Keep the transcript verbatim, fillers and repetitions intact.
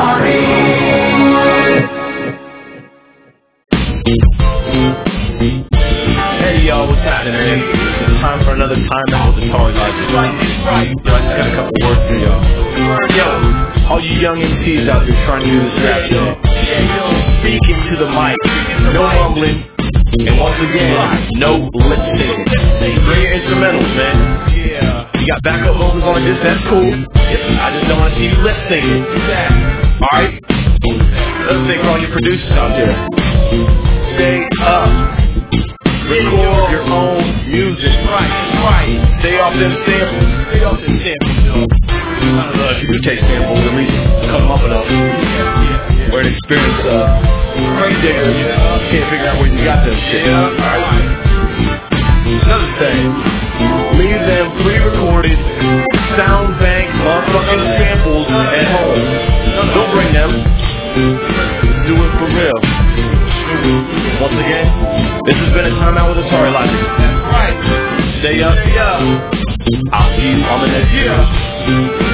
Hey y'all, what's happening? It's time for another time out with Atari Logic. Yo, I just got a couple words for y'all. Yo, all you young M Cs out there trying to do this rap shit, speaking to the mic, no mumbling, and once again, no lip syncing. Bring your instrumentals, man. You got backup vocals on this, that's cool. I just don't want to see you lip syncing. Alright? Let's say for all your producers out there. Stay up. Record your own music. Right, right. Stay off them samples. Stay off them samples, yo. I don't know if you do take samples, at least come up with them. We're an experienced uh, crane digger. Can't figure out where you got them shit. Alright. Another thing. Leave them pre-recorded sound bank motherfucking samples at home. Don't bring them. Do it for real. Once again, this has been a time out with Atari Logic. That's right. Stay up. Yeah. I'll see you on the next year.